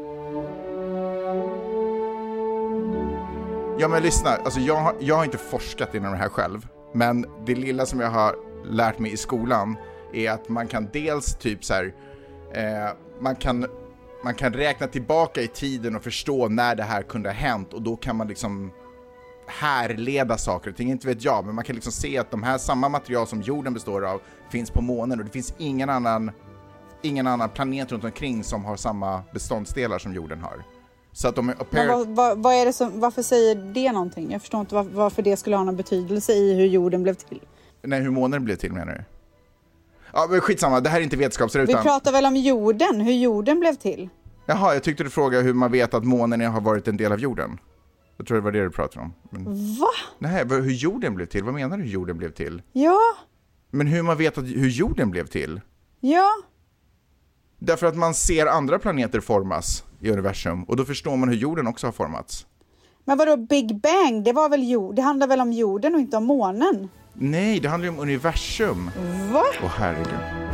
Ja, men lyssna, alltså jag, har, jag har inte forskat inom det här själv. Men det lilla som jag har lärt mig i skolan är att man kan dels typ så här, eh, man kan man kan räkna tillbaka i tiden och förstå när det här kunde ha hänt, och då kan man liksom härleda saker och ting, inte vet jag, men man kan liksom se att de här samma material som jorden består av finns på månen, och det finns ingen annan ingen annan planet runt omkring som har samma beståndsdelar som jorden har. Så att de är men vad, vad, vad är det som, varför säger det någonting? Jag förstår inte var, varför det skulle ha någon betydelse i hur jorden blev till. Nej, hur månen blev till, menar du? Ja, men skitsamma, det här är inte vetenskapsrutan. Vi pratar väl om jorden, hur jorden blev till. Jaha, jag tyckte du frågade hur man vet att månen har varit en del av jorden. Jag tror det var det du pratade om. Men... Va? Nej, hur jorden blev till? Vad menar du hur jorden blev till? Ja. Men hur man vet att, hur jorden blev till? Ja. Därför att man ser andra planeter formas i universum, och då förstår man hur jorden också har formats. Men vadå Big Bang? Det var väl jord? Det handlar väl om jorden och inte om månen? Nej, det handlar ju om universum. Va? Åh, herregud.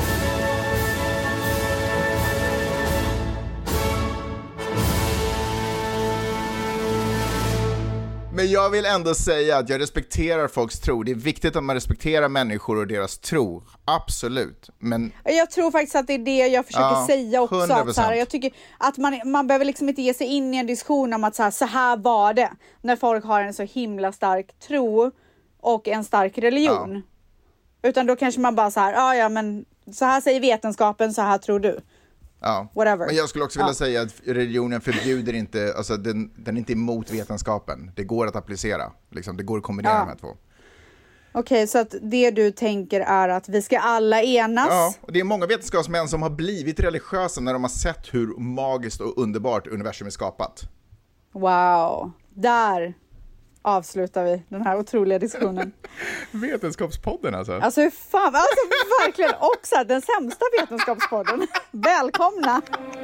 Men jag vill ändå säga att jag respekterar folks tro. Det är viktigt att man respekterar människor och deras tro. Absolut. Men jag tror faktiskt att det är det jag försöker ja, säga också. Att så här, jag tycker att man, man behöver liksom inte ge sig in i en diskussion om att så här, så här var det. När folk har en så himla stark tro och en stark religion. Ja. Utan då kanske man bara så här, ja ja men så här säger vetenskapen, så här tror du. Ja, whatever. Men jag skulle också vilja ja. säga att religionen förbjuder inte, alltså den, den är inte emot vetenskapen. Det går att applicera, liksom, det går att kombinera ja. de här två. Okej, okay, så att det du tänker är att vi ska alla enas? Ja, och det är många vetenskapsmän som har blivit religiösa när de har sett hur magiskt och underbart universum är skapat. Wow, där avslutar vi den här otroliga diskussionen. Vetenskapspodden alltså. Alltså hur fan, alltså verkligen också den sämsta vetenskapspodden. Välkomna!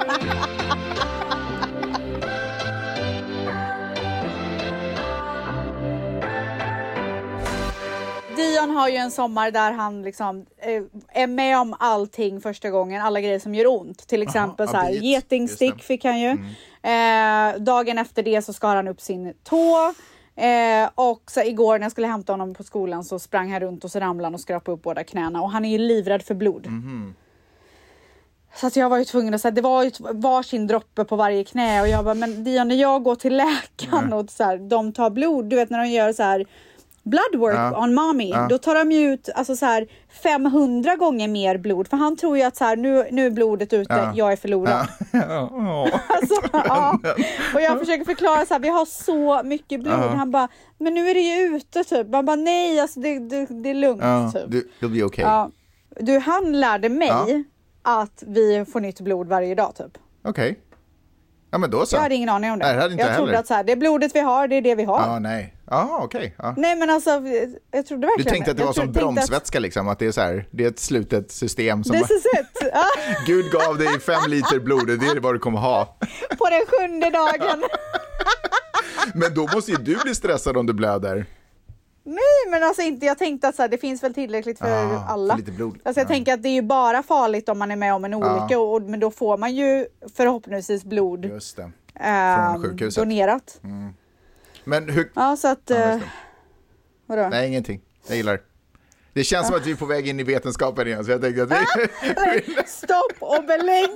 Dion har ju en sommar där han liksom eh, är med om allting första gången, alla grejer som gör ont. Till exempel Aha, så här, getingstick fick han ju. Mm. Eh, dagen efter det så skar han upp sin tå. Eh, och så igår när jag skulle hämta honom på skolan så sprang han runt och så ramlade han och skrapade upp båda knäna. Och han är ju livrädd för blod. Mm-hmm. Så att jag var ju tvungen att säga, det var ju varsin droppe på varje knä. Och jag bara, men Dion, när jag går till läkaren mm. och så här, de tar blod, du vet när de gör så här blood work ja. on mommy, ja. då tar de ju ut alltså så här femhundra gånger mer blod, för han tror ju att så här, nu, nu är blodet ute, ja. jag är förlorad. Ja. Ja. Alltså, ja. Och jag försöker förklara så här, vi har så mycket blod. Ja. Han bara, men nu är det ju ute typ. Man bara, nej, alltså det, det, det är lugnt ja. typ. Du, you'll be okay. Ja. Du, han lärde mig ja. att vi får nytt blod varje dag typ. Okej. Okay. Ja, men då så. Jag hade ingen aning om det. Nej, det hade inte jag jag trodde heller. att så här, det blodet vi har, det är det vi har. Ja, nej. Ja, okej. Okay. Ja. Nej, men alltså, jag trodde verkligen Du tänkte att det var jag som bromsvätska att... liksom, att det är så här, det är ett slutet system som This is it. Gud gav dig fem liter blod, det är vad du kommer ha. På den sjunde dagen. Men då måste ju du bli stressad om du blöder. Nej, men alltså inte, jag tänkte att så här, det finns väl tillräckligt för ah, alla. För lite blod. Alltså jag ah. tänker att det är ju bara farligt om man är med om en olycka, ah. och, men då får man ju förhoppningsvis blod. Just det. Från sjukhuset. Donerat. Mm. Men hur... Ja, så att... Ja, uh, vadå? Nej, ingenting. Jag gillar det. Det känns ja. som att vi är på väg in i vetenskapen igen, så jag tänkte att vi... Stopp och belägg!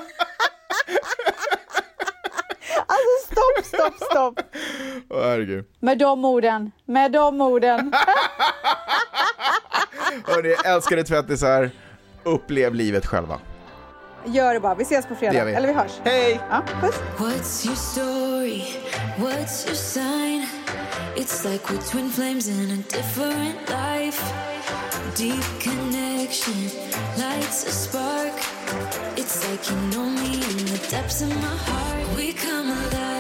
Alltså stopp, stopp, stopp. Åh, herregud. Med de orden. Med de orden. Hörrni, älskade tvättisar. Upplev livet själva. Gör det bara. Vi ses på fredag. Vi. Eller vi hörs. Hej! Ja, puss. What's your story? What's your sign? It's like we're twin flames in a different life. Deep connection lights a spark. It's like you know me in the depths of my heart. We come alive.